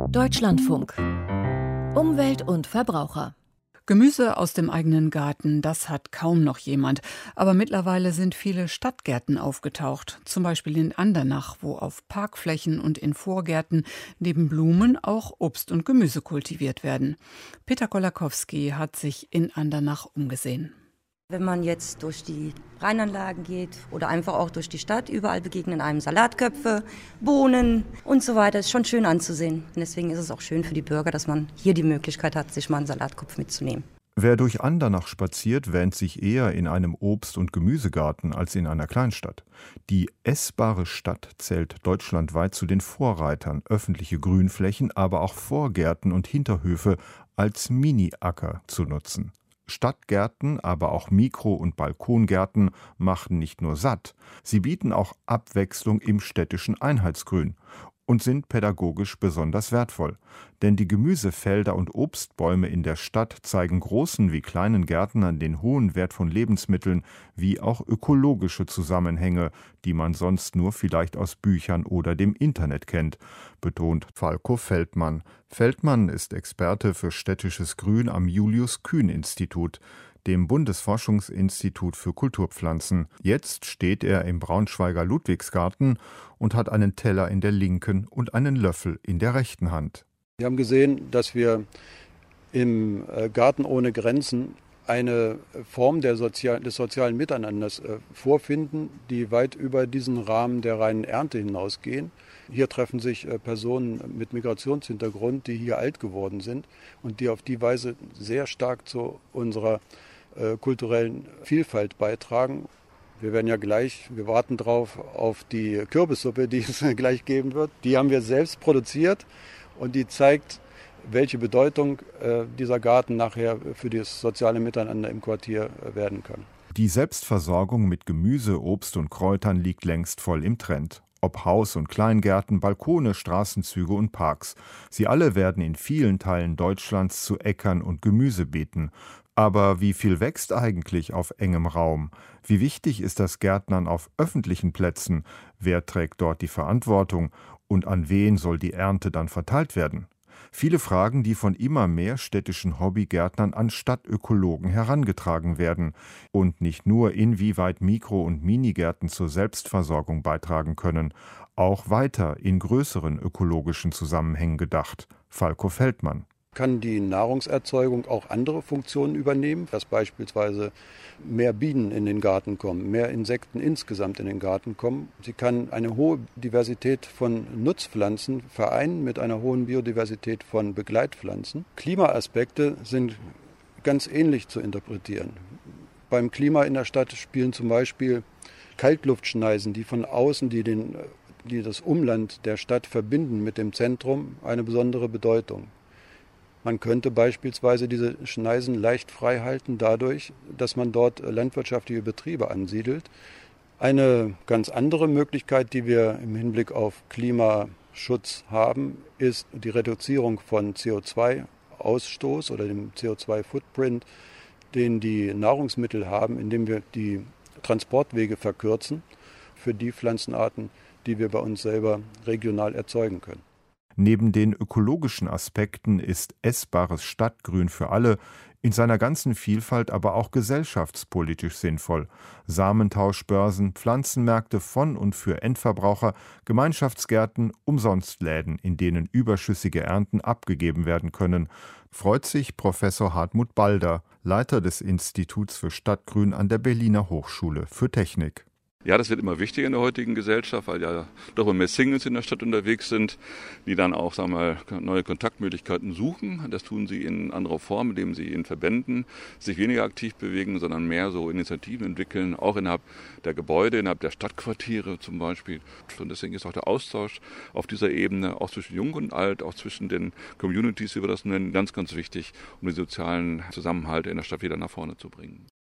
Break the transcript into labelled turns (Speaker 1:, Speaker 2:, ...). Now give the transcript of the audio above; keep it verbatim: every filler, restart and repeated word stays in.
Speaker 1: Deutschlandfunk. Umwelt und Verbraucher.
Speaker 2: Gemüse aus dem eigenen Garten, das hat kaum noch jemand. Aber mittlerweile sind viele Stadtgärten aufgetaucht. Zum Beispiel in Andernach, wo auf Parkflächen und in Vorgärten neben Blumen auch Obst und Gemüse kultiviert werden. Peter Kolakowski hat sich in Andernach umgesehen.
Speaker 3: Wenn man jetzt durch die Rheinanlagen geht oder einfach auch durch die Stadt, überall begegnen einem Salatköpfe, Bohnen und so weiter. Das ist schon schön anzusehen. Und deswegen ist es auch schön für die Bürger, dass man hier die Möglichkeit hat, sich mal einen Salatkopf mitzunehmen.
Speaker 4: Wer durch Andernach spaziert, wähnt sich eher in einem Obst- und Gemüsegarten als in einer Kleinstadt. Die essbare Stadt zählt deutschlandweit zu den Vorreitern, öffentliche Grünflächen, aber auch Vorgärten und Hinterhöfe als Mini-Acker zu nutzen. Stadtgärten, aber auch Mikro- und Balkongärten machen nicht nur satt, sie bieten auch Abwechslung im städtischen Einheitsgrün und sind pädagogisch besonders wertvoll. Denn die Gemüsefelder und Obstbäume in der Stadt zeigen großen wie kleinen Gärtnern den hohen Wert von Lebensmitteln wie auch ökologische Zusammenhänge, die man sonst nur vielleicht aus Büchern oder dem Internet kennt, betont Falko Feldmann. Feldmann ist Experte für städtisches Grün am Julius-Kühn-Institut, dem Bundesforschungsinstitut für Kulturpflanzen. Jetzt steht er im Braunschweiger Ludwigsgarten und hat einen Teller in der linken und einen Löffel in der rechten Hand.
Speaker 5: Wir haben gesehen, dass wir im Garten ohne Grenzen eine Form der Sozial- des sozialen Miteinanders äh, vorfinden, die weit über diesen Rahmen der reinen Ernte hinausgehen. Hier treffen sich äh, Personen mit Migrationshintergrund, die hier alt geworden sind und die auf die Weise sehr stark zu unserer äh, kulturellen Vielfalt beitragen. Wir werden ja gleich, wir warten drauf auf die Kürbissuppe, die es gleich geben wird. Die haben wir selbst produziert und die zeigt, welche Bedeutung äh, dieser Garten nachher für das soziale Miteinander im Quartier äh, werden kann.
Speaker 4: Die Selbstversorgung mit Gemüse, Obst und Kräutern liegt längst voll im Trend. Ob Haus- und Kleingärten, Balkone, Straßenzüge und Parks. Sie alle werden in vielen Teilen Deutschlands zu Äckern und Gemüsebeeten. Aber wie viel wächst eigentlich auf engem Raum? Wie wichtig ist das Gärtnern auf öffentlichen Plätzen? Wer trägt dort die Verantwortung? Und an wen soll die Ernte dann verteilt werden? Viele Fragen, die von immer mehr städtischen Hobbygärtnern an Stadtökologen herangetragen werden. Und nicht nur, inwieweit Mikro- und Minigärten zur Selbstversorgung beitragen können, auch weiter in größeren ökologischen Zusammenhängen gedacht. Falko Feldmann.
Speaker 5: Kann die Nahrungserzeugung auch andere Funktionen übernehmen, dass beispielsweise mehr Bienen in den Garten kommen, mehr Insekten insgesamt in den Garten kommen. Sie kann eine hohe Diversität von Nutzpflanzen vereinen mit einer hohen Biodiversität von Begleitpflanzen. Klimaaspekte sind ganz ähnlich zu interpretieren. Beim Klima in der Stadt spielen zum Beispiel Kaltluftschneisen, die von außen, die, den, die das Umland der Stadt verbinden mit dem Zentrum, eine besondere Bedeutung. Man könnte beispielsweise diese Schneisen leicht frei halten dadurch, dass man dort landwirtschaftliche Betriebe ansiedelt. Eine ganz andere Möglichkeit, die wir im Hinblick auf Klimaschutz haben, ist die Reduzierung von C O zwei Ausstoß oder dem C O zwei Footprint, den die Nahrungsmittel haben, indem wir die Transportwege verkürzen für die Pflanzenarten, die wir bei uns selber regional erzeugen können.
Speaker 4: Neben den ökologischen Aspekten ist essbares Stadtgrün für alle in seiner ganzen Vielfalt aber auch gesellschaftspolitisch sinnvoll. Samentauschbörsen, Pflanzenmärkte von und für Endverbraucher, Gemeinschaftsgärten, Umsonstläden, in denen überschüssige Ernten abgegeben werden können, freut sich Professor Hartmut Balder, Leiter des Instituts für Stadtgrün an der Berliner Hochschule für Technik.
Speaker 6: Ja, das wird immer wichtiger in der heutigen Gesellschaft, weil ja doch immer mehr Singles in der Stadt unterwegs sind, die dann auch, sagen wir mal, neue Kontaktmöglichkeiten suchen. Das tun sie in anderer Form, indem sie in Verbänden sich weniger aktiv bewegen, sondern mehr so Initiativen entwickeln, auch innerhalb der Gebäude, innerhalb der Stadtquartiere zum Beispiel. Und deswegen ist auch der Austausch auf dieser Ebene, auch zwischen Jung und Alt, auch zwischen den Communities, wie wir das nennen, ganz, ganz wichtig, um den sozialen Zusammenhalt in der Stadt wieder nach vorne zu bringen.